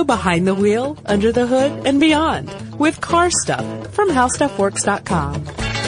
Go behind the wheel, under the hood, and beyond with Car Stuff from HowStuffWorks.com.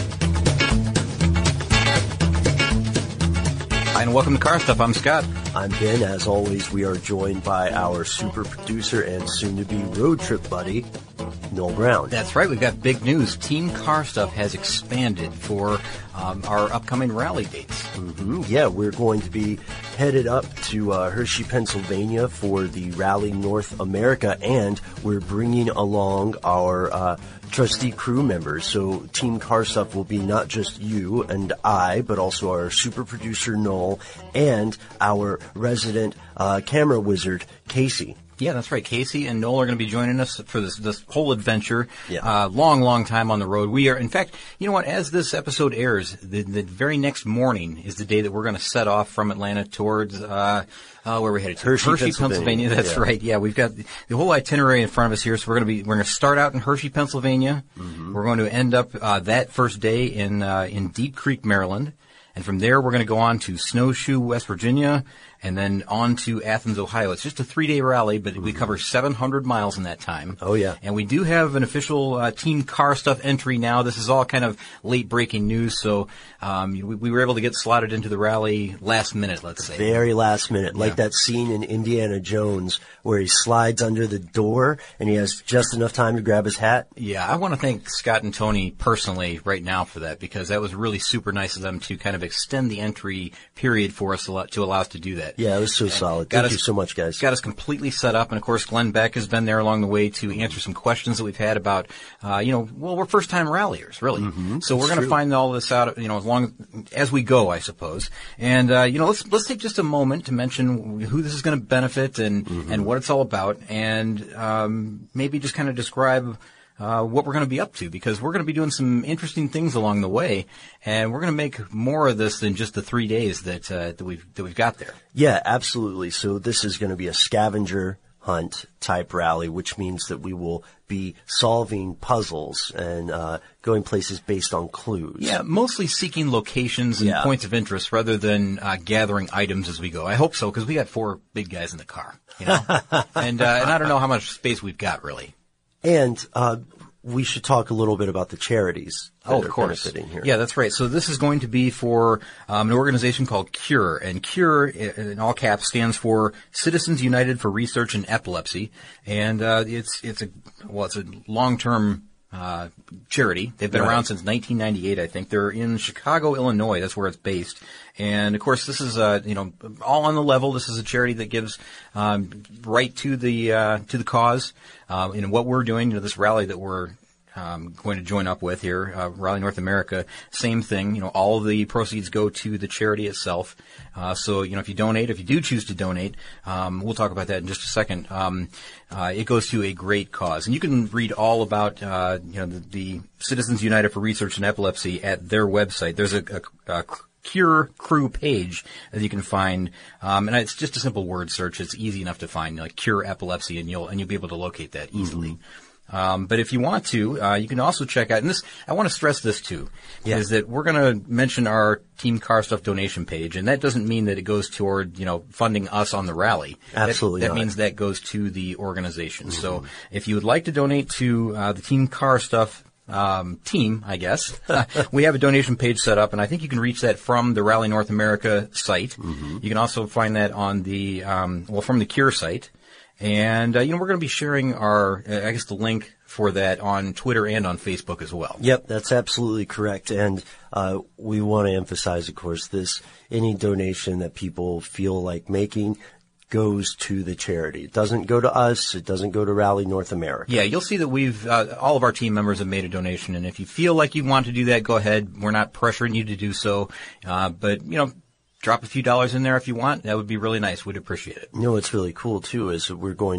Hi, and welcome to Car Stuff. I'm Scott. I'm Ben. As always, we are joined by our super producer and soon-to-be road trip buddy, Noel Brown. That's right. We've got big news. Team Car Stuff has expanded for our upcoming rally dates. Mm-hmm. Yeah, we're going to be headed up to Hershey, Pennsylvania for the Rally North America, and we're bringing along our trustee crew members. So Team Car Stuff will be not just you and I, but also our super producer Noel and our resident camera wizard Casey. Yeah, that's right. Casey and Noel are going to be joining us for this whole adventure. Yeah. Long time on the road. We are, in fact, you know what, as this episode airs, the very next morning is the day that we're going to set off from Atlanta towards, where we're headed to? Hershey, Pennsylvania. That's right. Yeah, we've got the whole itinerary in front of us here. So we're going to start out in Hershey, Pennsylvania. Mm-hmm. We're going to end up, that first day in Deep Creek, Maryland. And from there, we're going to go on to Snowshoe, West Virginia, and then on to Athens, Ohio. It's just a 3-day rally, but we cover 700 miles in that time. Oh, yeah. And we do have an official Team Car Stuff entry now. This is all kind of late-breaking news, so we were able to get slotted into the rally last minute, let's say. Very last minute, like that scene in Indiana Jones where he slides under the door and he has just enough time to grab his hat. Yeah, I want to thank Scott and Tony personally right now for that, because that was really super nice of them to kind of extend the entry period for us to allow us to do that. Yeah, it was so solid. Thank you so much, guys. Got us completely set up, and of course, Glenn Beck has been there along the way to answer some questions that we've had about, we're first-time ralliers, really. Mm-hmm. So we're going to find all this out, as we go, I suppose. And let's take just a moment to mention who this is going to benefit and what it's all about, and maybe just kind of describe what we're going to be up to, because we're going to be doing some interesting things along the way, and we're going to make more of this than just the 3 days that we've got there. Yeah, absolutely. So this is going to be a scavenger hunt type rally, which means that we will be solving puzzles and going places based on clues. Yeah, mostly seeking locations and points of interest rather than gathering items as we go. I hope so, because we got 4 big guys in the car, and I don't know how much space we've got, really. And we should talk a little bit about the charities that are benefiting here. Yeah, that's right. So this is going to be for an organization called CURE, and CURE, in all caps, stands for Citizens United for Research in Epilepsy, and it's a long-term charity. They've been around since 1998, I think. They're in Chicago, Illinois. That's where it's based. And of course, this is all on the level. This is a charity that gives right to the cause. And what we're doing, this rally that we're going to join up with here, Rally North America, same thing. All of the proceeds go to the charity itself. So if you do choose to donate, we'll talk about that in just a second. It goes to a great cause, and you can read all about the Citizens United for Research in Epilepsy at their website. There's a Cure Crew page that you can find, and it's just a simple word search. It's easy enough to find, like Cure Epilepsy, and you'll be able to locate that easily. Mm-hmm. But if you want to, you can also check out, and I want to stress this too, is that we're going to mention our Team Car Stuff donation page, and that doesn't mean that it goes toward, funding us on the rally. Absolutely That means that goes to the organization. Mm-hmm. So if you would like to donate to, the Team Car Stuff team, I guess, we have a donation page set up, and I think you can reach that from the Rally North America site. Mm-hmm. You can also find that on the, from the Cure site. And, we're going to be sharing the link for that on Twitter and on Facebook as well. Yep, that's absolutely correct. And, we want to emphasize, of course, any donation that people feel like making goes to the charity. It doesn't go to us. It doesn't go to Rally North America. Yeah, you'll see that we've, all of our team members have made a donation. And if you feel like you want to do that, go ahead. We're not pressuring you to do so. But, drop a few dollars in there if you want. That would be really nice. We'd appreciate it. What's really cool too is we're going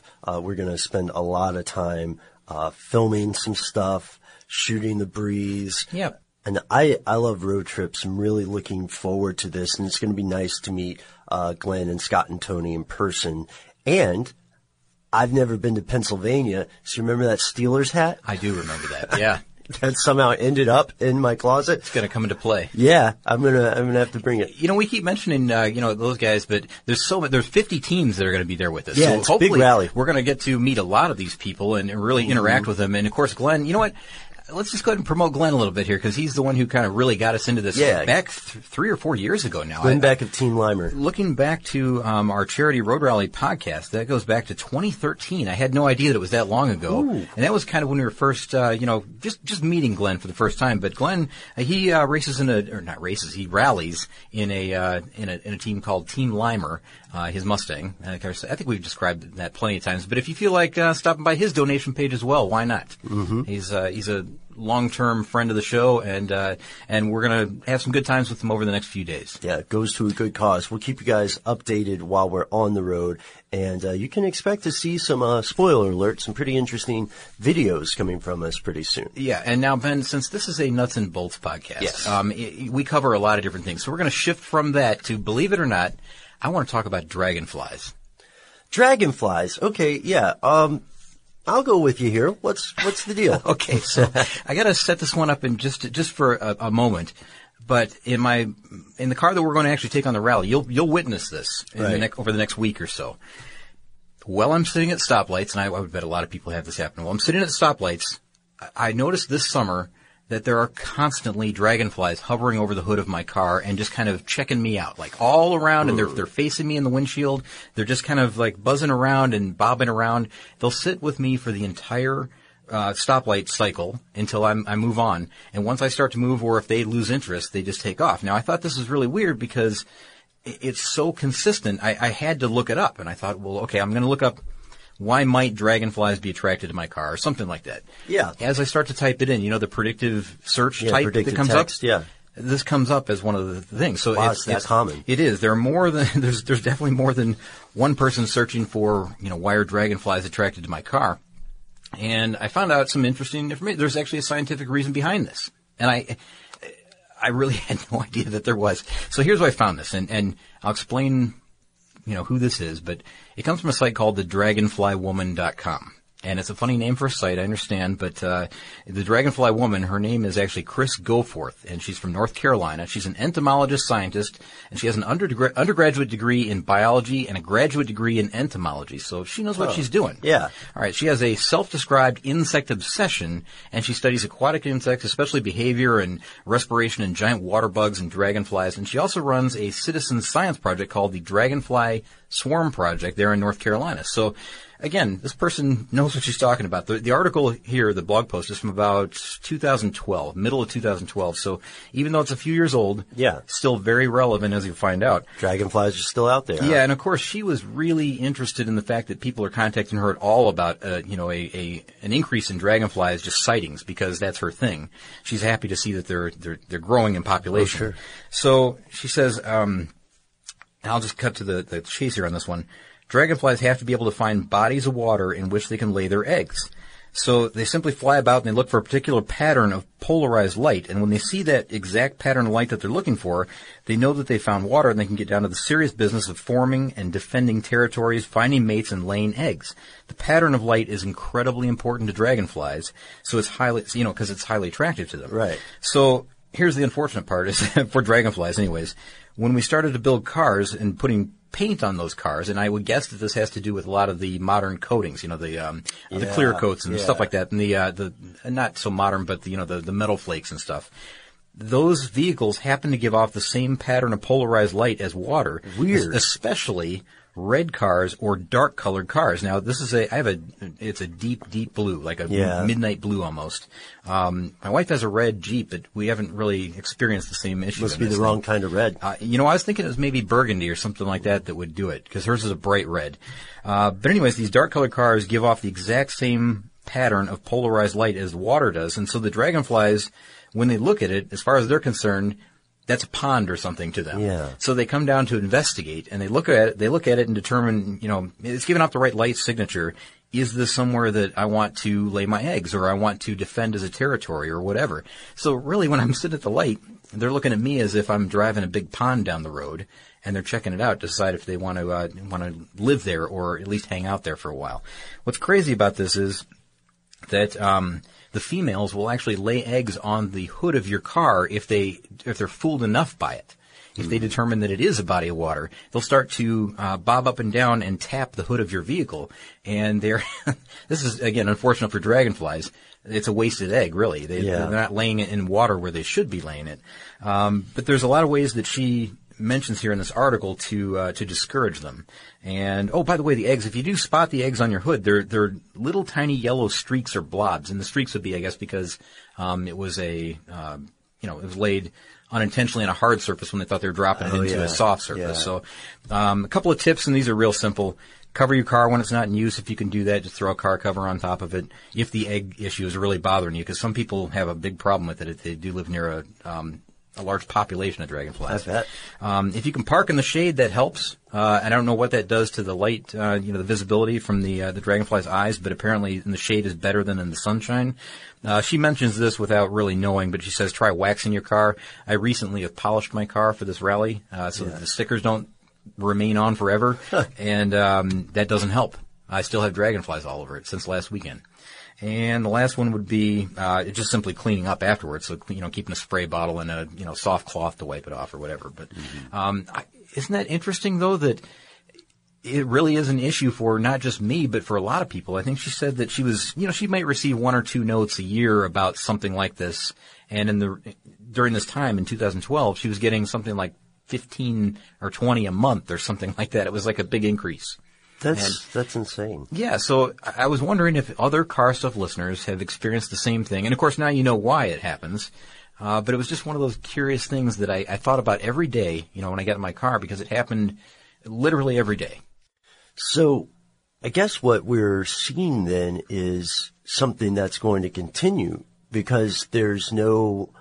to spend a lot of time, filming some stuff, shooting the breeze. Yeah. And I love road trips. I'm really looking forward to this, and it's going to be nice to meet Glenn and Scott and Tony in person. And I've never been to Pennsylvania, so you remember that Steelers hat? I do remember that, yeah. that somehow ended up in my closet. It's going to come into play. Yeah, I'm gonna have to bring it. You know, we keep mentioning, those guys, but there's 50 teams that are going to be there with us. Yeah, so it's a hopefully big rally. We're going to get to meet a lot of these people and really interact with them. And of course, Glenn, you know what? Let's just go ahead and promote Glenn a little bit here because he's the one who kind of really got us into this back 3 or 4 years ago now. Glenn Beck of Team Limer. Looking back to our Charity Road Rally podcast, that goes back to 2013. I had no idea that it was that long ago. Ooh. And that was kind of when we were first, just meeting Glenn for the first time. But Glenn, he races he rallies in a team called Team Limer, his Mustang. I think we've described that plenty of times. But if you feel like stopping by his donation page as well, why not? Mm-hmm. He's a long-term friend of the show, and we're going to have some good times with him over the next few days. Yeah, it goes to a good cause. We'll keep you guys updated while we're on the road, and you can expect to see some, spoiler alert, some pretty interesting videos coming from us pretty soon. Yeah, and now, Ben, since this is a nuts and bolts podcast, yes. We cover a lot of different things. So we're going to shift from that to, believe it or not, I want to talk about dragonflies. Dragonflies. Okay, yeah. I'll go with you here. What's the deal? Okay, so I got to set this one up in just for a moment. But in the car that we're going to actually take on the rally, you'll witness this over the next week or so. While I'm sitting at stoplights, and I would bet a lot of people have this happen. While I'm sitting at stoplights, I noticed this summer that there are constantly dragonflies hovering over the hood of my car and just kind of checking me out, like all around, and they're facing me in the windshield. They're just kind of like buzzing around and bobbing around. They'll sit with me for the entire stoplight cycle until I move on. And once I start to move, or if they lose interest, they just take off. Now, I thought this was really weird because it's so consistent. I had to look it up, and I thought, well, okay, I'm going to look up why might dragonflies be attracted to my car, or something like that. Yeah. As I start to type it in, the predictive search type that comes text, up. Yeah. This comes up as one of the things. So wow, it's that common. It is. There are more than there's definitely more than one person searching for why are dragonflies attracted to my car. And I found out some interesting information. There's actually a scientific reason behind this, and I really had no idea that there was. So here's why I found this, and I'll explain who this is, but it comes from a site called thedragonflywoman.com. And it's a funny name for a site, I understand, but the Dragonfly Woman, her name is actually Chris Goforth, and she's from North Carolina. She's an entomologist scientist, and she has an undergraduate degree in biology and a graduate degree in entomology, so she knows what she's doing. Yeah. All right, she has a self-described insect obsession, and she studies aquatic insects, especially behavior and respiration in giant water bugs and dragonflies, and she also runs a citizen science project called the Dragonfly Swarm Project there in North Carolina. So, again, this person knows what she's talking about. The article here, the blog post, is from about 2012, middle of 2012. So even though it's a few years old, still very relevant, as you'll find out. Dragonflies are still out there. Yeah, and of course she was really interested in the fact that people are contacting her at all about, an increase in dragonflies, just sightings, because that's her thing. She's happy to see that they're growing in population. Oh, sure. So she says, I'll just cut to the chase here on this one. Dragonflies have to be able to find bodies of water in which they can lay their eggs. So they simply fly about and they look for a particular pattern of polarized light. And when they see that exact pattern of light that they're looking for, they know that they found water and they can get down to the serious business of forming and defending territories, finding mates, and laying eggs. The pattern of light is incredibly important to dragonflies. So it's highly, because it's highly attractive to them. Right. So here's the unfortunate part is for dragonflies anyways. When we started to build cars and putting paint on those cars, and I would guess that this has to do with a lot of the modern coatings, the clear coats and stuff like that, and the not so modern, but the metal flakes and stuff. Those vehicles happen to give off the same pattern of polarized light as water. Weird. Especially red cars or dark colored cars. Now this is it's a deep, deep blue, like a midnight blue almost. My wife has a red Jeep, but we haven't really experienced the same issue. Must be the wrong kind of red. I was thinking it was maybe burgundy or something like that would do it, because hers is a bright red. But anyways, these dark colored cars give off the exact same pattern of polarized light as water does, and so the dragonflies, when they look at it, as far as they're concerned, that's a pond or something to them. Yeah. So they come down to investigate, and they look at it and determine, it's giving off the right light signature. Is this somewhere that I want to lay my eggs, or I want to defend as a territory, or whatever? So really, when I'm sitting at the light, they're looking at me as if I'm driving a big pond down the road, and they're checking it out to decide if they want to live there or at least hang out there for a while. What's crazy about this is that the females will actually lay eggs on the hood of your car if they're fooled enough by it. If they determine that it is a body of water, they'll start to bob up and down and tap the hood of your vehicle. And this is, again, unfortunate for dragonflies. It's a wasted egg, really. They're not laying it in water where they should be laying it. But there's a lot of ways that she mentions here in this article to discourage them. And, oh, by the way, the eggs, if you do spot the eggs on your hood, they're little tiny yellow streaks or blobs. And the streaks would be, I guess, because it was it was laid unintentionally on a hard surface when they thought they were dropping it into a soft surface. So a couple of tips, and these are real simple. Cover your car when it's not in use. If you can do that, just throw a car cover on top of it if the egg issue is really bothering you, because some people have a big problem with it if they do live near a large population of dragonflies. I bet. If you can park in the shade, that helps. I don't know what that does to the light, the visibility from the dragonfly's eyes, but apparently in the shade is better than in the sunshine. She mentions this without really knowing, but she says try waxing your car. I recently have polished my car for this rally, so that the stickers don't remain on forever, and that doesn't help. I still have dragonflies all over it since last weekend. And the last one would be just simply cleaning up afterwards. So, keeping a spray bottle and a soft cloth to wipe it off or whatever. But isn't that interesting, though, that it really is an issue for not just me, but for a lot of people? I think she said that she was, she might receive 1 or 2 notes a year about something like this. And during this time in 2012, she was getting something like 15 or 20 a month or something like that. It was like a big increase. That's insane. Yeah, so I was wondering if other Car Stuff listeners have experienced the same thing. And, of course, now you know why it happens. But it was just one of those curious things that I thought about every day, when I got in my car, because it happened literally every day. So I guess what we're seeing then is something that's going to continue, because there's no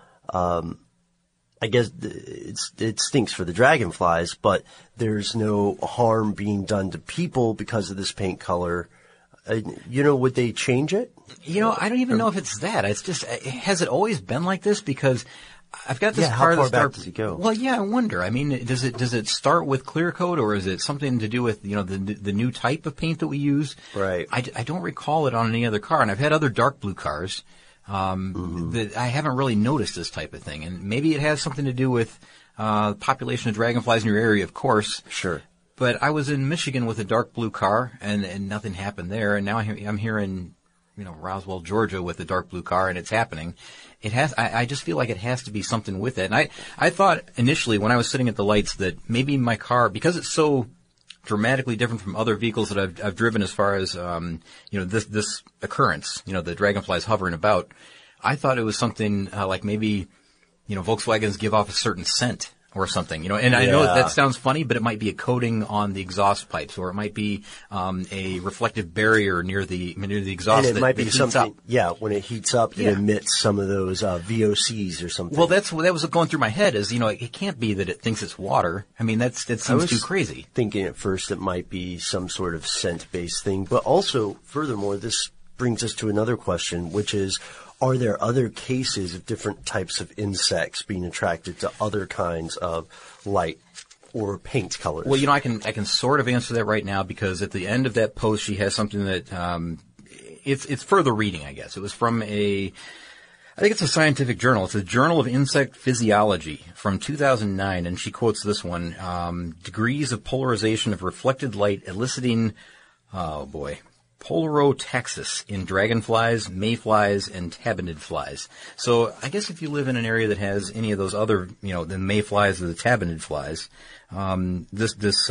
I guess it stinks for the dragonflies, but there's no harm being done to people because of this paint color. Would they change it? I don't even know if it's that. It's just, has it always been like this? Because I've got this car how far back does it go? Well, yeah, I wonder. I mean, does it start with clear coat, or is it something to do with, the new type of paint that we use? Right. I don't recall it on any other car, and I've had other dark blue cars. That I haven't really noticed this type of thing. And maybe it has something to do with population of dragonflies in your area, of course. Sure. But I was in Michigan with a dark blue car, and nothing happened there. And now I'm here in, Roswell, Georgia with a dark blue car, and it's happening. I just feel like it has to be something with it. And I thought initially when I was sitting at the lights that maybe my car, because it's so dramatically different from other vehicles that I've driven as far as, this occurrence, the dragonflies hovering about. I thought it was something like maybe, Volkswagens give off a certain scent or something, and I know that sounds funny, but it might be a coating on the exhaust pipes, or it might be a reflective barrier near the exhaust. And it might be something, up. When it heats up, it emits some of those VOCs or something. Well, that was going through my head is, it can't be that it thinks it's water. I mean, that seems too crazy. Thinking at first it might be some sort of scent-based thing, but also, furthermore, this brings us to another question, which is, are there other cases of different types of insects being attracted to other kinds of light or paint colors? Well, I can sort of answer that right now, because at the end of that post she has something that it's further reading, I guess. It was from I think it's a scientific journal. It's a Journal of Insect Physiology from 2009, and she quotes this one: degrees of polarization of reflected light eliciting, Polarotaxis in dragonflies, mayflies, and tabanid flies. So I guess if you live in an area that has any of those other, the mayflies or the tabanid flies, this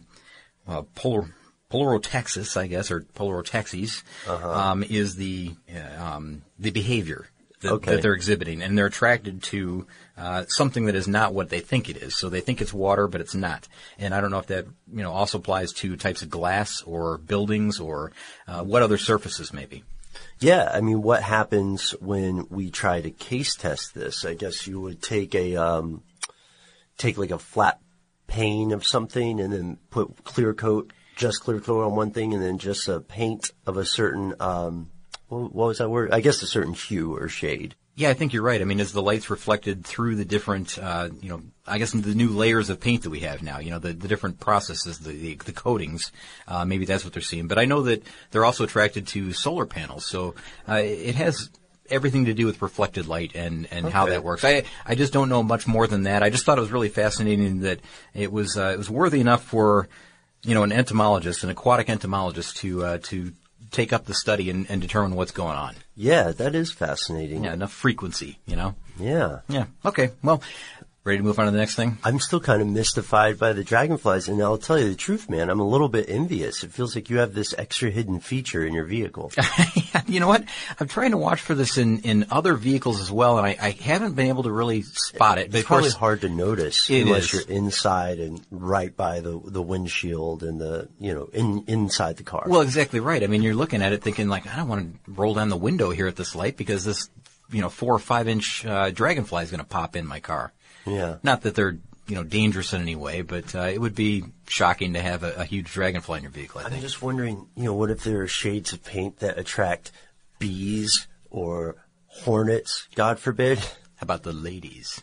Polarotaxis, I guess, or Polarotaxis, is the behavior that they're exhibiting, and they're attracted to something that is not what they think it is. So they think it's water, but it's not. And I don't know if that also applies to types of glass or buildings or what other surfaces maybe. Yeah, I mean, what happens when we try to case test this? I guess you would take like a flat pane of something and then put just clear coat on one thing, and then just a paint of a certain what was that word? I guess a certain hue or shade. Yeah, I think you're right. I mean, as the light's reflected through the different, I guess the new layers of paint that we have now, the different processes, the coatings, maybe that's what they're seeing. But I know that they're also attracted to solar panels. So, it has everything to do with reflected light and how that works. I just don't know much more than that. I just thought it was really fascinating that it was worthy enough for, an entomologist, an aquatic entomologist to take up the study and determine what's going on. Yeah, that is fascinating. Yeah, enough frequency, Yeah. Yeah. Okay. Well, ready to move on to the next thing? I'm still kind of mystified by the dragonflies, and I'll tell you the truth, man. I'm a little bit envious. It feels like you have this extra hidden feature in your vehicle. You know what? I'm trying to watch for this in other vehicles as well, and I haven't been able to really spot it. But It's of course, probably hard to notice unless you're inside and right by the windshield and inside the car. well, exactly right. I mean, you're looking at it thinking like, I don't want to roll down the window here at this light because this, 4 or 5 inch dragonfly is going to pop in my car. Yeah. Not that they're, dangerous in any way, but it would be shocking to have a huge dragonfly in your vehicle, I think. I'm just wondering, what if there are shades of paint that attract bees or hornets, God forbid? How about the ladies?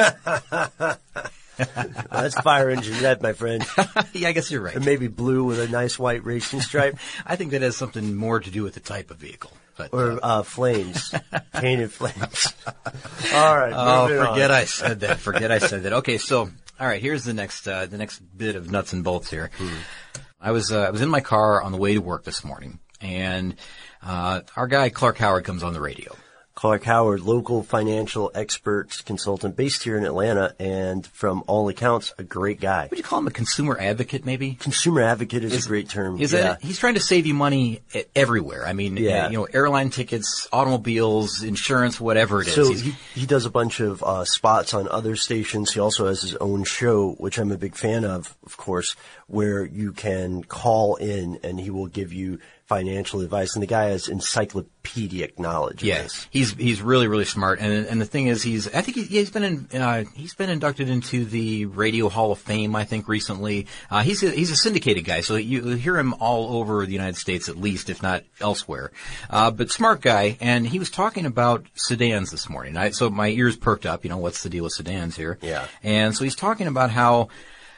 That's fire engine red, my friend. Yeah, I guess you're right. And maybe blue with a nice white racing stripe. I think that has something more to do with the type of vehicle. But, Or flames. Painted flames. All right. forget I said that. Okay, so, all right, here's the next bit of nuts and bolts here. I was in my car on the way to work this morning, and our guy Clark Howard comes on the radio. Clark Howard, local financial expert consultant based here in Atlanta, and from all accounts, a great guy. Would you call him a consumer advocate, maybe? Consumer advocate is a great term. Is that it? He's trying to save you money everywhere. I mean, airline tickets, automobiles, insurance, whatever it is. So he does a bunch of spots on other stations. He also has his own show, which I'm a big fan of course, where you can call in and he will give you financial advice. And the guy has encyclopedic knowledge. Yeah, he's really, really smart. And the thing is, I think he's been inducted into the Radio Hall of Fame, I think, recently. He's a syndicated guy, so you hear him all over the United States, at least, if not elsewhere. But smart guy, and he was talking about sedans this morning. So my ears perked up, what's the deal with sedans here? Yeah. And so he's talking about how,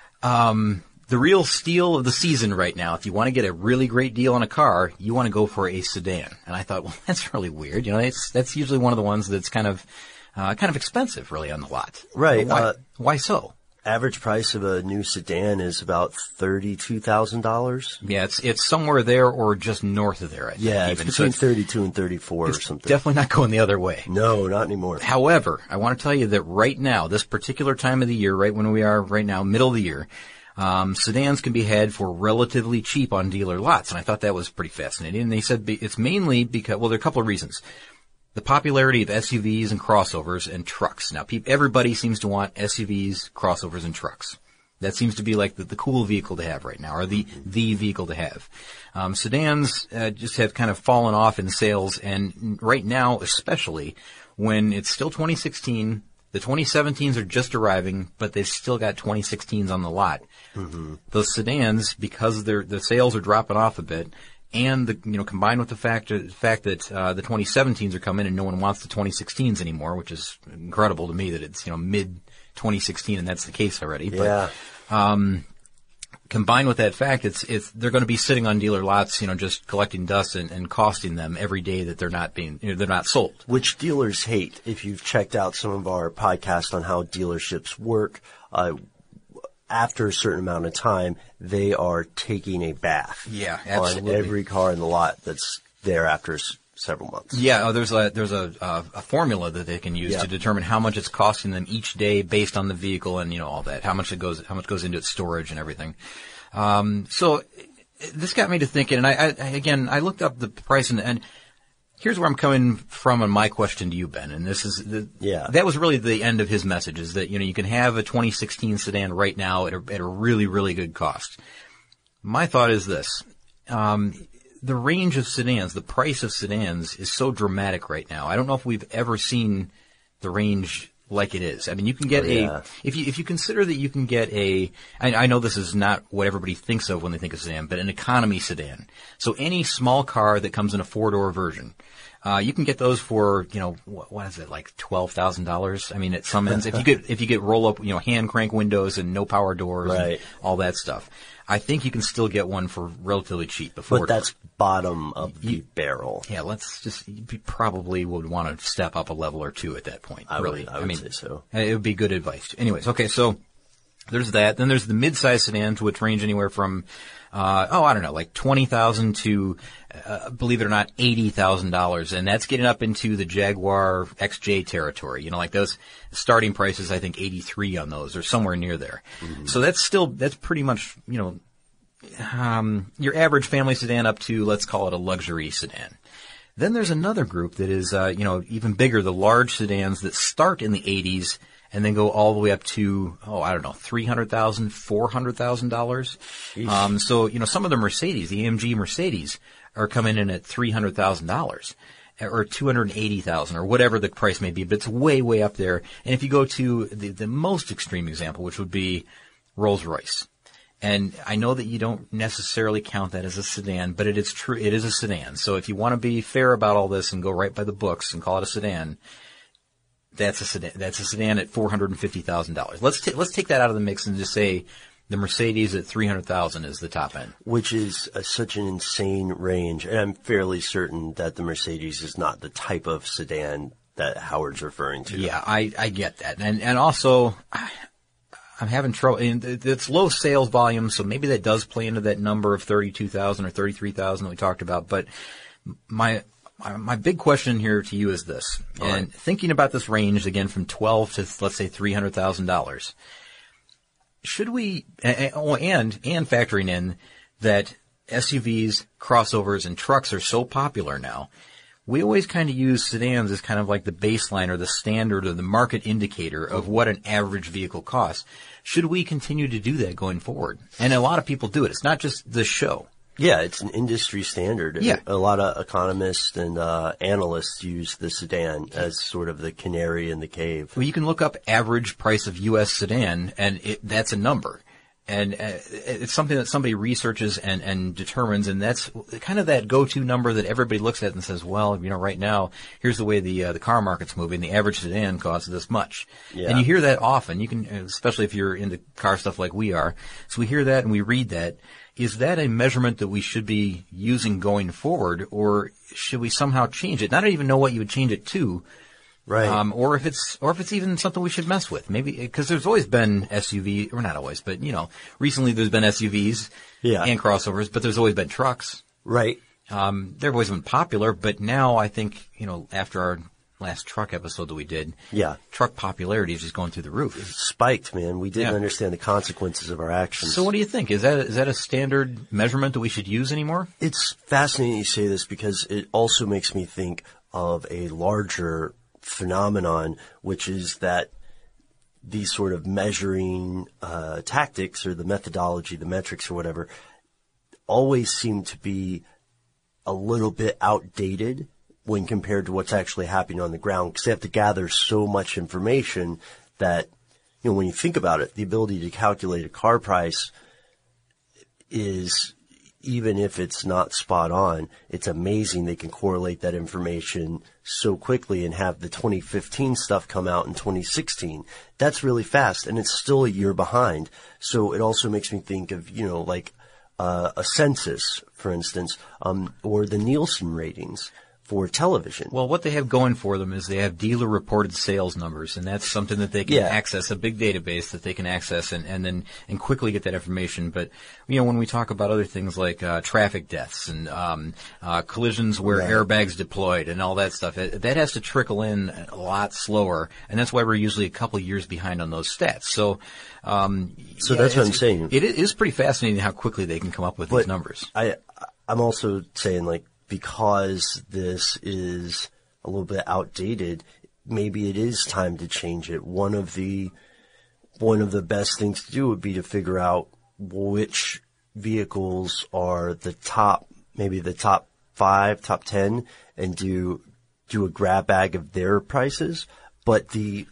the real steal of the season right now, if you want to get a really great deal on a car, you want to go for a sedan. And I thought, well, that's really weird. That's usually one of the ones that's kind of expensive, really, on the lot. Right. Why so? Average price of a new sedan is about $32,000. Yeah, it's somewhere there or just north of there, I think. Yeah, it's between 32 and 34 or something. Definitely not going the other way. No, not anymore. However, I want to tell you that right now, this particular time of the year, right when we are right now, middle of the year, sedans can be had for relatively cheap on dealer lots, and I thought that was pretty fascinating. And they said it's mainly because, well, there are a couple of reasons. The popularity of SUVs and crossovers and trucks. Now, everybody seems to want SUVs, crossovers, and trucks. That seems to be like the cool vehicle to have right now, or the vehicle to have. Sedans just have kind of fallen off in sales, and right now, especially when it's still 2016. The 2017s are just arriving, but they've still got 2016s on the lot. Mm-hmm. Those sedans, because the sales are dropping off a bit, and combined with the fact that the 2017s are coming and no one wants the 2016s anymore, which is incredible to me that it's mid 2016 and that's the case already. Yeah. But combined with that fact, they're going to be sitting on dealer lots, just collecting dust and costing them every day that they're not sold. Which dealers hate. If you've checked out some of our podcasts on how dealerships work, after a certain amount of time, they are taking a bath. Yeah, absolutely. On every car in the lot that's there after several months. Yeah, there's a formula that they can use to determine how much it's costing them each day based on the vehicle and all that, how much goes into its storage and everything. So this got me to thinking, and I looked up the price and here's where I'm coming from on my question to you, Ben, and this is that was really the end of his message, is that you can have a 2016 sedan right now at a really, really good cost. My thought is this. The range of sedans, the price of sedans is so dramatic right now. I don't know if we've ever seen the range like it is. I mean, you can get if you consider that you can get I know this is not what everybody thinks of when they think of sedan, but an economy sedan. So any small car that comes in a 4-door version, You can get those for, what is it, like $12,000? I mean, at some ends, if you get roll up, hand crank windows and no power doors and all that stuff, I think you can still get one for relatively cheap. But that's bottom of the barrel. Yeah, you probably would want to step up a level or two at that point. I would say so. It would be good advice. Anyways, okay, so there's that. Then there's the mid-size sedans, which range anywhere from, I don't know, like $20,000 to, believe it or not, $80,000. And that's getting up into the Jaguar XJ territory. Like those starting prices, I think 83 on those or somewhere near there. Mm-hmm. So that's pretty much, your average family sedan up to, let's call it a luxury sedan. Then there's another group that is, even bigger, the large sedans that start in the 80s and then go all the way up to, $300,000, $400,000. So, some of the Mercedes, the AMG Mercedes, are coming in at $300,000 or $280,000 or whatever the price may be, but it's way, way up there. And if you go to the most extreme example, which would be Rolls-Royce. And I know that you don't necessarily count that as a sedan, but it is true. It is a sedan. So if you want to be fair about all this and go right by the books and call it a sedan, that's a sedan. That's a sedan at $450,000. Let's take that out of the mix and just say the Mercedes at $300,000 is the top end, which is such an insane range. And I'm fairly certain that the Mercedes is not the type of sedan that Howard's referring to. Yeah, I get that, and also I'm having trouble. And it's low sales volume, so maybe that does play into that number of 32,000 or 33,000 that we talked about. But my big question here to you is this, and thinking about this range again from 12 to let's say $300,000, should we, and factoring in that SUVs, crossovers, and trucks are so popular now, we always kind of use sedans as kind of like the baseline or the standard or the market indicator of what an average vehicle costs. Should we continue to do that going forward? And a lot of people do it. It's not just the show. Yeah, it's an industry standard. Yeah. A lot of economists and analysts use the sedan as sort of the canary in the cave. Well, you can look up average price of U.S. sedan, and that's a number. And it's something that somebody researches and determines, and that's kind of that go-to number that everybody looks at and says, well, right now, here's the way the car market's moving. The average sedan costs this much. Yeah. And you hear that often. You can, especially if you're into car stuff like we are. So we hear that and we read that. Is that a measurement that we should be using going forward, or should we somehow change it? I don't even know what you would change it to. Right. Or if it's even something we should mess with. Maybe, because there's always been SUV, or not always, but, recently there's been SUVs and crossovers, but there's always been trucks. Right. They've always been popular, but now I think, after our last truck episode that we did, truck popularity is just going through the roof. It spiked, man. We didn't understand the consequences of our actions. So what do you think? Is that a standard measurement that we should use anymore? It's fascinating you say this because it also makes me think of a larger phenomenon, which is that these sort of measuring tactics or the methodology, the metrics or whatever, always seem to be a little bit outdated when compared to what's actually happening on the ground, because they have to gather so much information that, when you think about it, the ability to calculate a car price is, even if it's not spot on, it's amazing they can correlate that information so quickly and have the 2015 stuff come out in 2016. That's really fast, and it's still a year behind. So it also makes me think of, a census, for instance, or the Nielsen ratings for television. Well, what they have going for them is they have dealer-reported sales numbers, and that's something that they can access, a big database that they can access and quickly get that information. But, when we talk about other things like traffic deaths and collisions where airbags deployed and all that stuff, that has to trickle in a lot slower, and that's why we're usually a couple years behind on those stats. So that's what I'm saying. It is pretty fascinating how quickly they can come up with these numbers. I'm also saying, because this is a little bit outdated, maybe it is time to change it. One of the best things to do would be to figure out which vehicles are the top 5, top 10, and do a grab bag of their prices. But the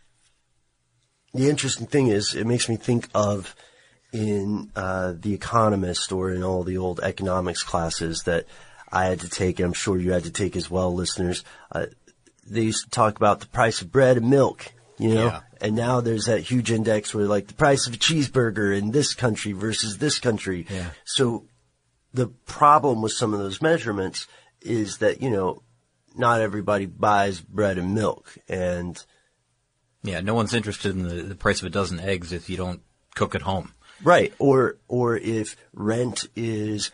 interesting thing is, it makes me think of in The Economist or in all the old economics classes that I had to take, I'm sure you had to take as well, listeners. They used to talk about the price of bread and milk, you know? Yeah. And now there's that huge index where like the price of a cheeseburger in this country versus this country. Yeah. So the problem with some of those measurements is that, you know, not everybody buys bread and milk. And Yeah, no one's interested in the price of a dozen eggs if you don't cook at home. right. Or if rent is,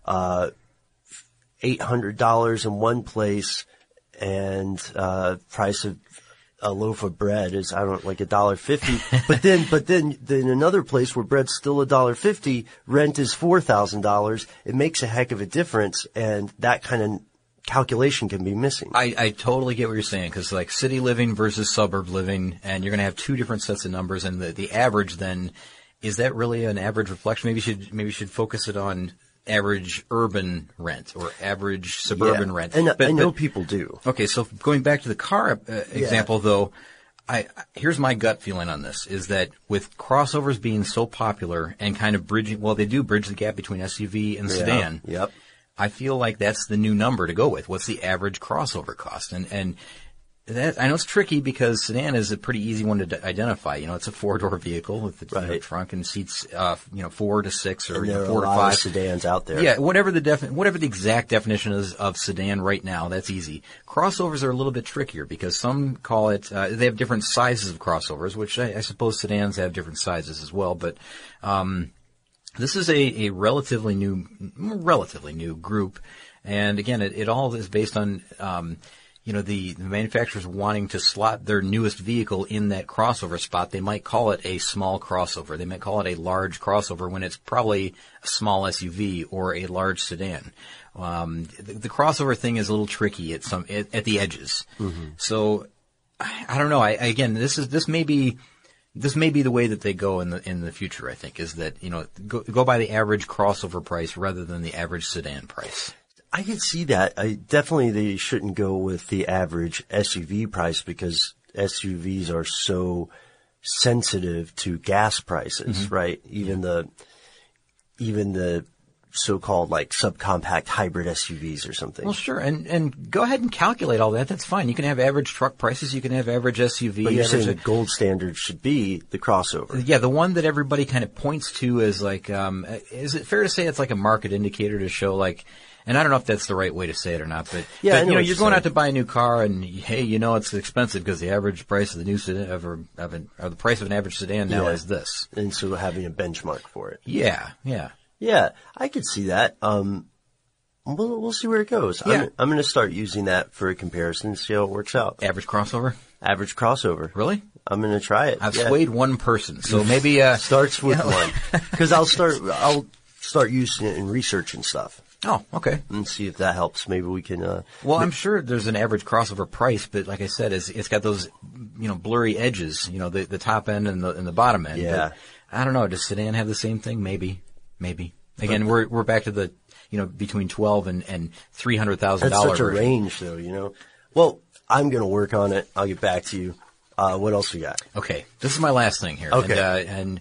$800 in one place and, price of a loaf of bread is, like $1.50. But then another place where bread's still $1.50, rent is $4,000. It makes a heck of a difference, and that kind of calculation can be missing. I totally get what you're saying, because like city living versus suburb living, and you're going to have two different sets of numbers, and the average then, is that really an average reflection? Maybe you should focus it on average urban rent or average suburban rent. And I know people do. Okay, so going back to the car example, though, here's my gut feeling on this, is that with crossovers being so popular and kind of they do bridge the gap between SUV and sedan. Yep. I feel like that's the new number to go with. What's the average crossover cost? And that, I know it's tricky because sedan is a pretty easy one to identify. You know, it's a 4-door vehicle with the trunk and seats, 4 to 6 or And there 4 are to a lot 5 of sedans out there. Yeah, whatever the exact definition is of sedan right now, that's easy. Crossovers are a little bit trickier because some call it, they have different sizes of crossovers, which I suppose sedans have different sizes as well, but, this is a relatively new group. And again, it all is based on, the manufacturers wanting to slot their newest vehicle in that crossover spot. They might call it a small crossover. They might call it a large crossover when it's probably a small SUV or a large sedan. The crossover thing is a little tricky at the edges. Mm-hmm. So I don't know. Again, this may be the way that they go in the future, I think, is that, go by the average crossover price rather than the average sedan price. I can see that. Definitely they shouldn't go with the average SUV price because SUVs are so sensitive to gas prices, mm-hmm. right? Even the so-called like subcompact hybrid SUVs or something. Well, sure. And go ahead and calculate all that. That's fine. You can have average truck prices. You can have average SUV. But you're saying the gold standard should be the crossover. Yeah, the one that everybody kind of points to as like, is it fair to say it's like a market indicator to show like, and I don't know if that's the right way to say it or not, but, yeah, you're going out to buy a new car and hey, it's expensive because the average price of the new sedan or the price of an average sedan now is this. And so having a benchmark for it. Yeah. Yeah, I could see that. We'll see where it goes. Yeah. I'm going to start using that for a comparison and see how it works out. Average crossover? Average crossover. Really? I'm going to try it. I've swayed one person, so maybe starts with one because I'll start using it in research and stuff. Oh, okay. And see if that helps. Maybe we can. Well, I'm sure there's an average crossover price, but like I said, it's got those blurry edges. The top end and the bottom end. Yeah. But I don't know. Does sedan have the same thing? Maybe. Again, we're back to the between $12,000 and $300,000. That's such a range, though. Well, I'm going to work on it. I'll get back to you. What else we got? Okay, this is my last thing here. Okay, and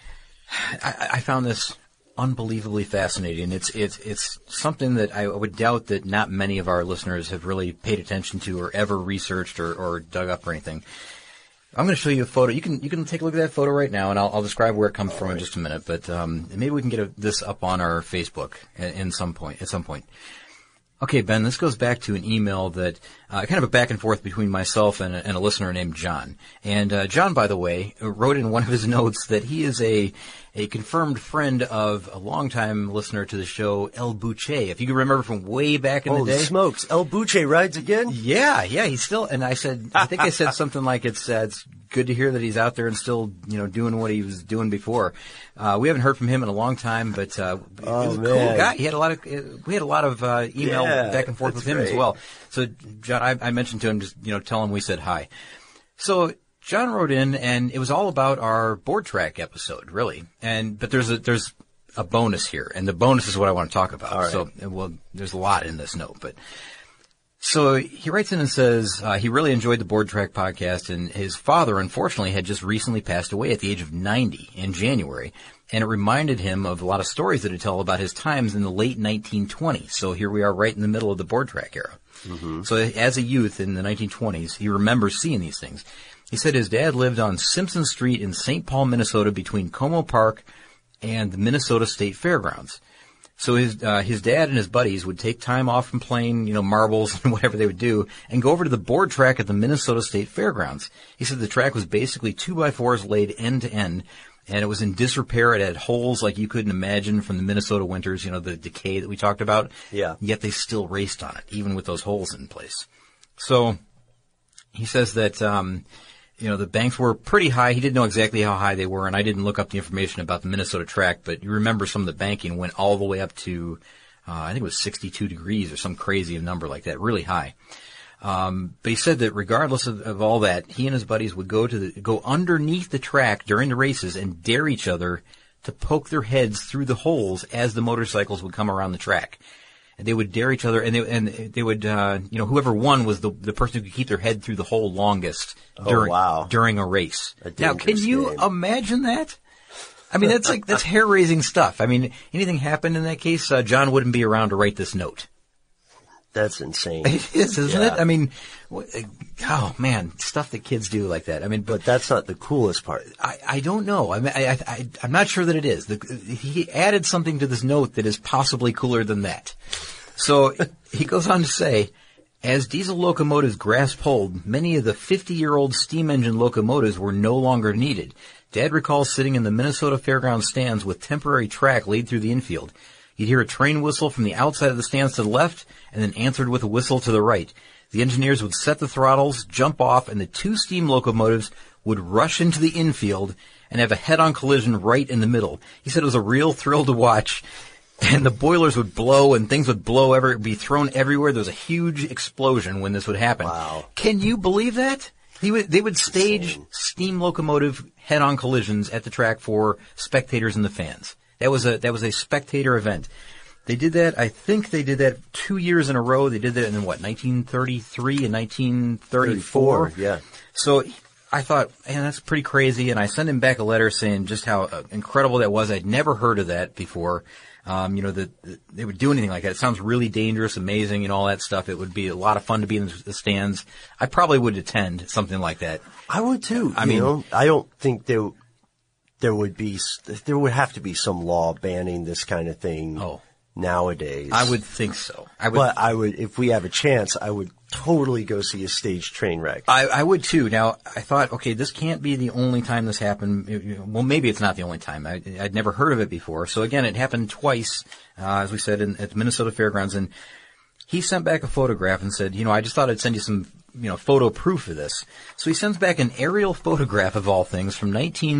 I found this unbelievably fascinating. It's something that I would doubt that not many of our listeners have really paid attention to or ever researched or dug up or anything. I'm going to show you a photo. You can take a look at that photo right now, and I'll describe where it comes from in just a minute. But maybe we can get this up on our Facebook at some point. Okay, Ben, this goes back to an email that kind of a back and forth between myself and a listener named John. And John, by the way, wrote in one of his notes that he is a confirmed friend of a longtime listener to the show, El Buche. If you can remember from way back in the day. Holy smokes, El Buche rides again? Yeah, he's still. And I think I said something like it's good to hear that he's out there and still, doing what he was doing before. We haven't heard from him in a long time, but he was a cool guy. We had a lot of email back and forth with him as well. So, John, I mentioned to him, just, tell him we said hi. So, John wrote in, and it was all about our board track episode, really. But there's a bonus here, and the bonus is what I want to talk about. All right. So, there's a lot in this note, but. So he writes in and says he really enjoyed the Board Track podcast, and his father, unfortunately, had just recently passed away at the age of 90 in January. And it reminded him of a lot of stories that he'd tell about his times in the late 1920s. So here we are right in the middle of the board track era. Mm-hmm. So as a youth in the 1920s, he remembers seeing these things. He said his dad lived on Simpson Street in St. Paul, Minnesota, between Como Park and the Minnesota State Fairgrounds. So his dad and his buddies would take time off from playing, marbles and whatever they would do and go over to the board track at the Minnesota State Fairgrounds. He said the track was basically 2x4s laid end to end, and it was in disrepair. It had holes like you couldn't imagine from the Minnesota winters, the decay that we talked about. Yeah. Yet they still raced on it, even with those holes in place. So he says that, the banks were pretty high. He didn't know exactly how high they were, and I didn't look up the information about the Minnesota track, but you remember some of the banking went all the way up to, I think it was 62 degrees or some crazy number like that, really high. But he said that regardless of all that, he and his buddies would go underneath the track during the races and dare each other to poke their heads through the holes as the motorcycles would come around the track. And they would dare each other, and they would, whoever won was the person who could keep their head through the hole longest during a race. Now, can you imagine that? I mean, that's hair-raising stuff. I mean, anything happened in that case, John wouldn't be around to write this note. That's insane. It is, isn't it? I mean, oh man, stuff that kids do like that. I mean, but that's not the coolest part. I don't know. I mean, I'm not sure that it is. He added something to this note that is possibly cooler than that. So he goes on to say, as diesel locomotives grasped hold, many of the 50-year-old steam engine locomotives were no longer needed. Dad recalls sitting in the Minnesota Fairgrounds stands with temporary track laid through the infield. You'd hear a train whistle from the outside of the stands to the left, and then answered with a whistle to the right. The engineers would set the throttles, jump off, and the two steam locomotives would rush into the infield and have a head-on collision right in the middle. He said it was a real thrill to watch, and the boilers would blow and things would be thrown everywhere. There was a huge explosion when this would happen. Wow. Can you believe that? They would stage steam locomotive head-on collisions at the track for spectators and the fans. That was a spectator event. They did that, I think they did that 2 years in a row. They did that in 1933 and 1934? Yeah. So I thought, man, that's pretty crazy. And I sent him back a letter saying just how incredible that was. I'd never heard of that before. That they would do anything like that. It sounds really dangerous, amazing, and all that stuff. It would be a lot of fun to be in the stands. I probably would attend something like that. I would too. I don't think there would have to be some law banning this kind of thing. Nowadays. I would think so. But if we have a chance, I would totally go see a staged train wreck. I would too. Now, I thought, okay, this can't be the only time this happened. Well, maybe it's not the only time. I'd never heard of it before. So again, it happened twice, as we said, at the Minnesota Fairgrounds. And he sent back a photograph and said, I just thought I'd send you some, photo proof of this. So he sends back an aerial photograph of all things from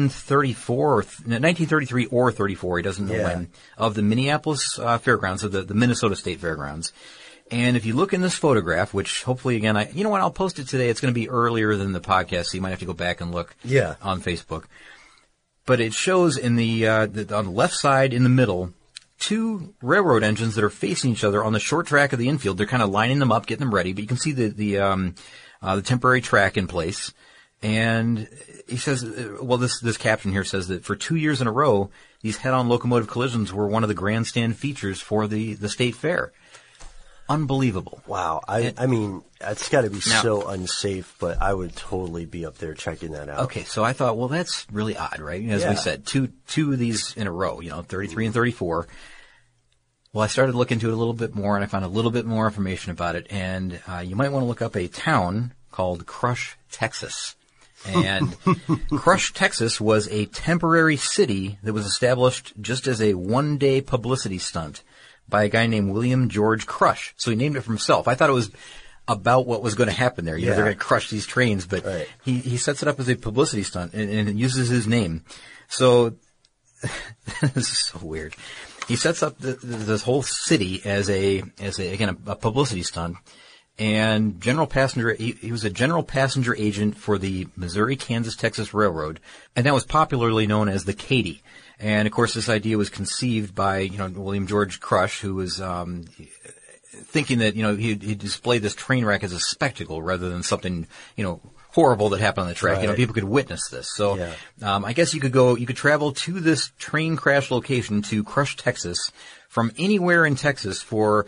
1933 or 34, he doesn't know when, of the Minneapolis Fairgrounds, of the Minnesota State Fairgrounds. And if you look in this photograph, which hopefully again, I'll post it today. It's going to be earlier than the podcast, so you might have to go back and look on Facebook. But it shows in on the left side in the middle, two railroad engines that are facing each other on the short track of the infield. They're kind of lining them up, getting them ready, but you can see the temporary track in place. And he says, this caption here says that for 2 years in a row, these head-on locomotive collisions were one of the grandstand features for the state fair. Unbelievable. Wow. I mean, it's got to be so unsafe, but I would totally be up there checking that out. Okay, so I thought, well, that's really odd, right? As we said, two of these in a row, 33 and 34. Well, I started looking into it a little bit more, and I found a little bit more information about it. And you might want to look up a town called Crush, Texas. And Crush, Texas was a temporary city that was established just as a one-day publicity stunt by a guy named William George Crush. So he named it for himself. I thought it was about what was going to happen there. They're going to crush these trains, but he sets it up as a publicity stunt and uses his name. So this is so weird. He sets up this whole city as a publicity stunt. And he was a general passenger agent for the Missouri, Kansas, Texas Railroad, and that was popularly known as the Katy. And of course, this idea was conceived by, William George Crush, who was, thinking that, he'd display this train wreck as a spectacle rather than something, horrible that happened on the track. Right. You know, people could witness this. So, Yeah. I guess you could travel to this train crash location to Crush, Texas, from anywhere in Texas for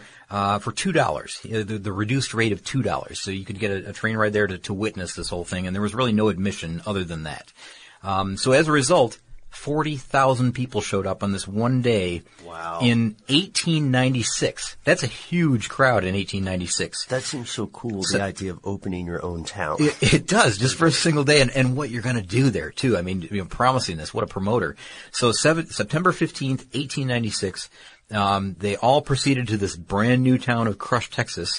$2, the reduced rate of $2. So you could get a train ride there to witness this whole thing, and there was really no admission other than that. So as a result, 40,000 people showed up on this one day. Wow. In 1896. That's a huge crowd in 1896. That seems so cool, the idea of opening your own town. It does, just for a single day, and what you're going to do there, too. I mean, promising this. What a promoter. So September 15th, 1896, they all proceeded to this brand new town of Crush, Texas,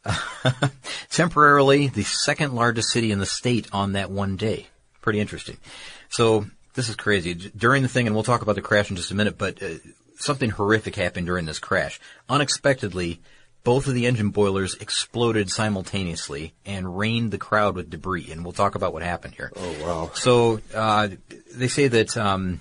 temporarily the second largest city in the state on that one day. Pretty interesting. So this is crazy. During the thing, and we'll talk about the crash in just a minute, but something horrific happened during this crash. Unexpectedly, both of the engine boilers exploded simultaneously and rained the crowd with debris, and we'll talk about what happened here. Oh, wow. So they say that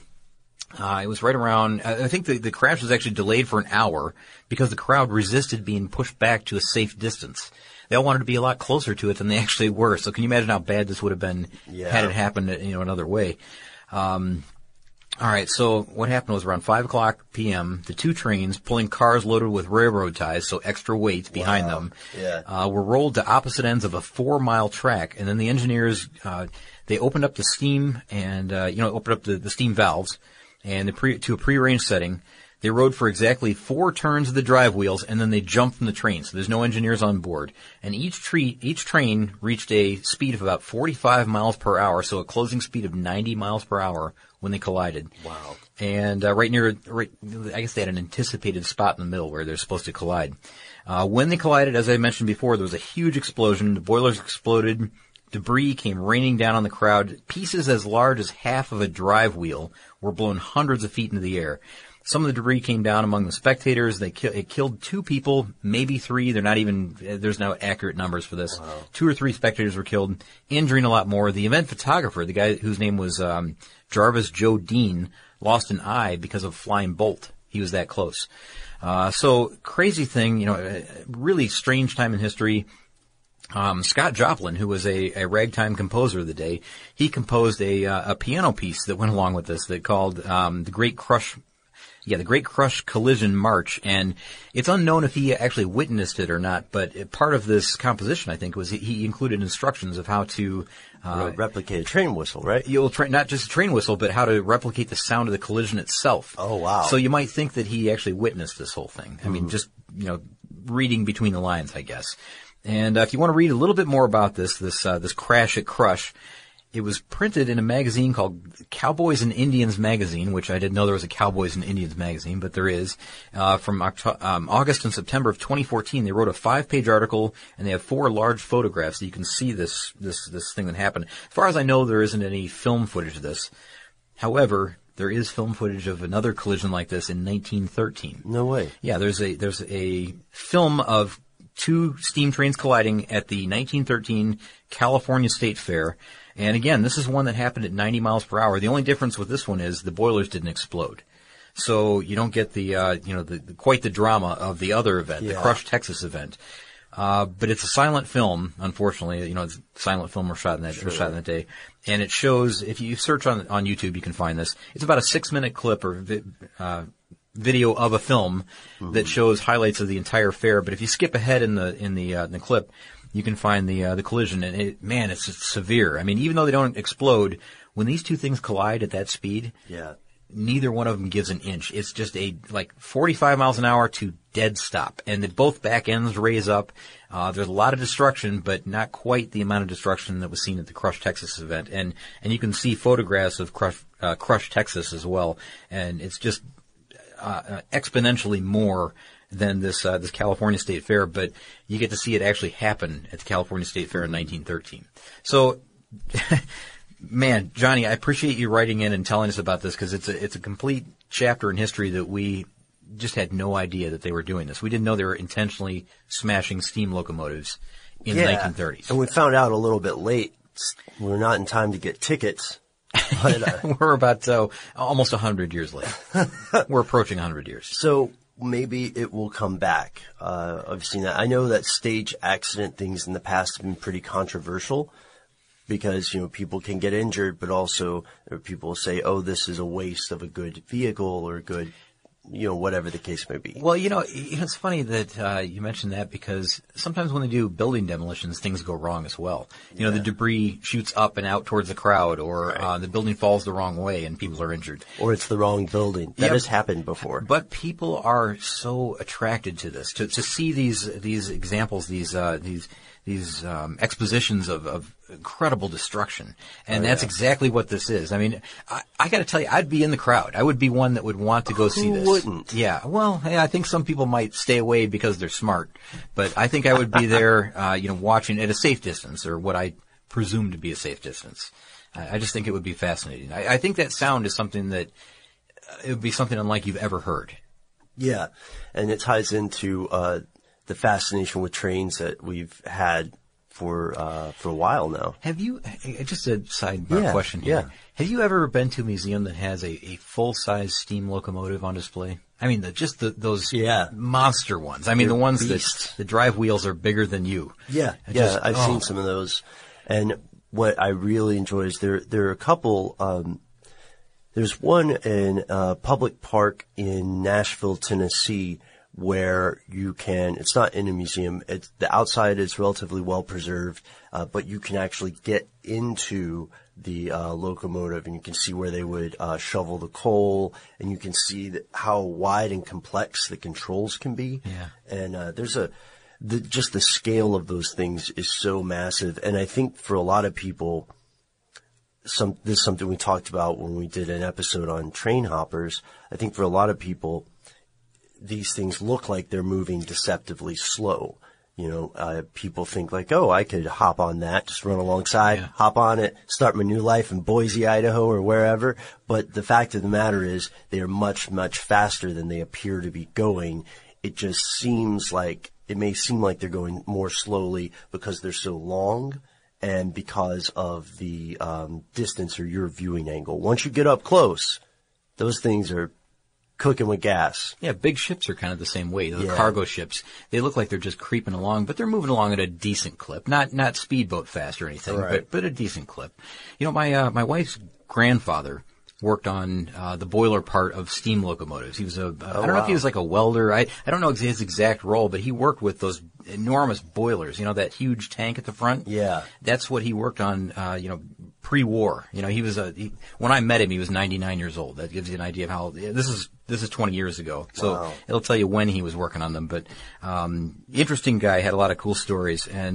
it was right around, I think the crash was actually delayed for an hour because the crowd resisted being pushed back to a safe distance. They all wanted to be a lot closer to it than they actually were. So can you imagine how bad this would have been had it happened, another way? All right, so what happened was around 5 o'clock p.m., the two trains pulling cars loaded with railroad ties, so extra weight behind them, were rolled to opposite ends of a 4-mile track, and then the engineers, they opened up the steam and, opened up the steam valves, and to a prearranged setting. They rode for exactly 4 turns of the drive wheels, and then they jumped from the train, so there's no engineers on board. And each train reached a speed of about 45 miles per hour, so a closing speed of 90 miles per hour when they collided. Wow. And I guess they had an anticipated spot in the middle where they're supposed to collide. When they collided, as I mentioned before, there was a huge explosion. The boilers exploded. Debris came raining down on the crowd. Pieces as large as half of a drive wheel were blown hundreds of feet into the air. Some of the debris came down among the spectators. It killed 2 people, maybe 3. There's no accurate numbers for this. Wow. 2 or 3 spectators were killed, injuring a lot more. The event photographer, the guy whose name was Jarvis Joe Dean, lost an eye because of a flying bolt. He was that close. So crazy thing, a really strange time in history. Scott Joplin, who was a ragtime composer of the day, he composed a piano piece that went along with this that called the Great Crush Collision March, and it's unknown if he actually witnessed it or not, but part of this composition, I think, was he included instructions of how to replicate a train whistle, right? Not just a train whistle, but how to replicate the sound of the collision itself. Oh, wow. So you might think that he actually witnessed this whole thing. I mean, just, reading between the lines, I guess. And if you want to read a little bit more about this crash at Crush, it was printed in a magazine called Cowboys and Indians magazine, which I didn't know there was a Cowboys and Indians magazine, but there is. From August and September of 2014, they wrote a 5-page article, and they have 4 large photographs so you can see this thing that happened. As far as I know, there isn't any film footage of this. However, there is film footage of another collision like this in 1913. No way. Yeah, there's a film of 2 steam trains colliding at the 1913 California State Fair. And again, this is one that happened at 90 miles per hour. The only difference with this one is the boilers didn't explode. So you don't get quite the drama of the other event, the Crush, Texas event. But it's a silent film, unfortunately. It's silent film was shot in that day. And it shows, if you search on YouTube, you can find this. It's about a 6-minute clip or video of a film that shows highlights of the entire fair. But if you skip ahead in the clip, you can find the collision, and it's severe. I mean, even though they don't explode, when these 2 things collide at that speed, neither one of them gives an inch. It's just 45 miles an hour to dead stop, and both back ends raise up. There's a lot of destruction, but not quite the amount of destruction that was seen at the Crush, Texas event. And you can see photographs of Crush, Texas as well, and it's just exponentially more than this California State Fair, but you get to see it actually happen at the California State Fair in 1913. So, man, Johnny, I appreciate you writing in and telling us about this because it's a complete chapter in history that we just had no idea that they were doing this. We didn't know they were intentionally smashing steam locomotives in the 1930s. And we found out a little bit late. We're not in time to get tickets. But, we're about almost 100 years late. We're approaching 100 years. So maybe it will come back. I've seen that. I know that stage accident things in the past have been pretty controversial because, people can get injured, but also people say, oh, this is a waste of a good vehicle or a good, whatever the case may be. Well, it's funny that you mentioned that because sometimes when they do building demolitions, things go wrong as well. The debris shoots up and out towards the crowd, or the building falls the wrong way and people are injured. Or it's the wrong building. That has happened before. But people are so attracted to this, to see these examples, these expositions of incredible destruction. And that's exactly what this is. I mean, I gotta tell you, I'd be in the crowd. I would be one that would want to go see this. Who wouldn't? Yeah. Well, I think some people might stay away because they're smart. But I think I would be there, watching at a safe distance, or what I presume to be a safe distance. I just think it would be fascinating. I think that sound is something that, it would be something unlike you've ever heard. Yeah. And it ties into, the fascination with trains that we've had for a while now. Have you, just a sidebar question here. Yeah. Have you ever been to a museum that has a full-size steam locomotive on display? I mean, those monster ones. I mean, the ones that the drive wheels are bigger than you. Yeah. I've seen some of those. And what I really enjoy is there are a couple, there's one in a public park in Nashville, Tennessee, where you can, it's not in a museum, the outside is relatively well preserved, but you can actually get into the locomotive and you can see where they would shovel the coal, and you can see how wide and complex the controls can be. Yeah. And just the scale of those things is so massive. And I think for a lot of people, this is something we talked about when we did an episode on train hoppers. I think for a lot of people, these things look like they're moving deceptively slow. People think like, oh, I could hop on that, just run alongside, hop on it, start my new life in Boise, Idaho, or wherever. But the fact of the matter is they are much, much faster than they appear to be going. It may seem like they're going more slowly because they're so long and because of the distance or your viewing angle. Once you get up close, those things are cooking with gas. Yeah, big ships are kind of the same way. The cargo ships, they look like they're just creeping along, but they're moving along at a decent clip. Not speedboat fast or anything, but a decent clip. My wife's grandfather worked on the boiler part of steam locomotives. He was I don't know if he was like a welder. I don't know his exact role, but he worked with those enormous boilers, that huge tank at the front. Yeah. That's what he worked on, pre-war. He was when I met him, he was 99 years old. That gives you an idea of how, this is 20 years ago. So it'll tell you when he was working on them. But, interesting guy, had a lot of cool stories. And,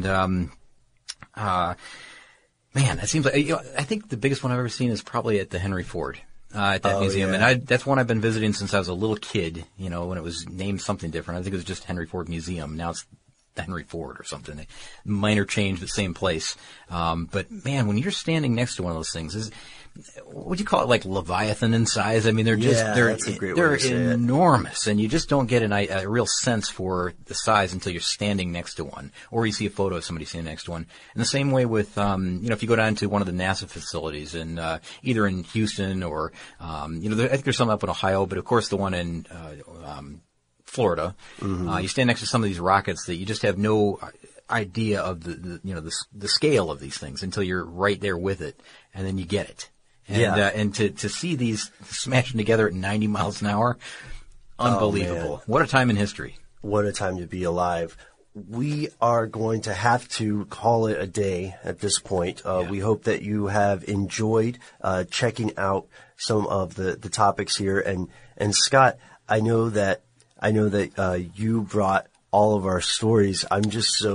man, it seems like, I think the biggest one I've ever seen is probably at the Henry Ford, at that museum. Yeah. And that's one I've been visiting since I was a little kid, when it was named something different. I think it was just Henry Ford Museum. Now it's the Henry Ford or something. Minor change, but same place. But man, when you're standing next to one of those things, would you call it like Leviathan in size? I mean, they're enormous, and you just don't get a real sense for the size until you're standing next to one, or you see a photo of somebody standing next to one. In the same way with, if you go down to one of the NASA facilities in, either in Houston or, I think there's some up in Ohio, but of course the one in, Florida, you stand next to some of these rockets that you just have no idea of the scale of these things until you're right there with it, and then you get it. And to see these smashing together at 90 miles an hour, unbelievable. What a time in history. What a time to be alive. We are going to have to call it a day at this point. We hope that you have enjoyed checking out some of the topics here. And Scott, I know that you brought all of our stories. I'm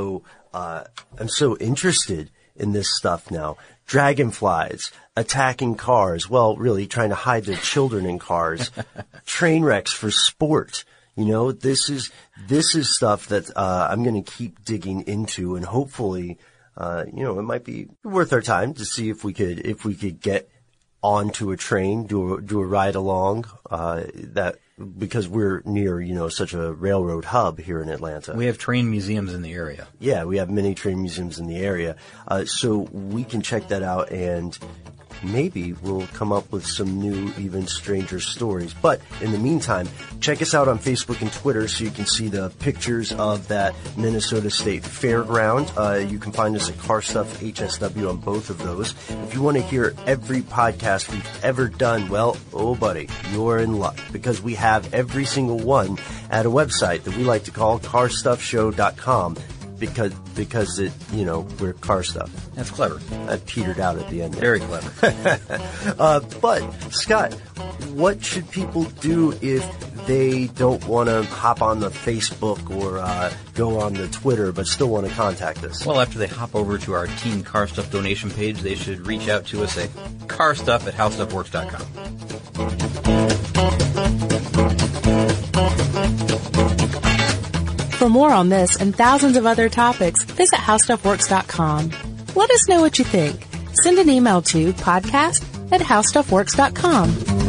so interested in this stuff now. Dragonflies, attacking cars. Well, really trying to hide their children in cars. Train wrecks for sport. This is stuff that, I'm going to keep digging into, and hopefully, it might be worth our time to see if we could get onto a train, do a ride along, because we're near, such a railroad hub here in Atlanta. We have train museums in the area. Yeah, we have many train museums in the area. So we can check that out and maybe we'll come up with some new, even stranger stories. But in the meantime, check us out on Facebook and Twitter so you can see the pictures of that Minnesota State Fairground. You can find us at Car Stuff HSW on both of those. If you want to hear every podcast we've ever done, well, oh buddy, you're in luck, because we have every single one at a website that we like to call CarStuffShow.com. Because it, we're car stuff. That's clever. I petered out at the end there. Very clever. But, Scott, what should people do if they don't want to hop on the Facebook or go on the Twitter but still want to contact us? Well, after they hop over to our Team Car Stuff donation page, they should reach out to us at carstuff@howstuffworks.com. For more on this and thousands of other topics, visit howstuffworks.com. Let us know what you think. Send an email to podcast@howstuffworks.com.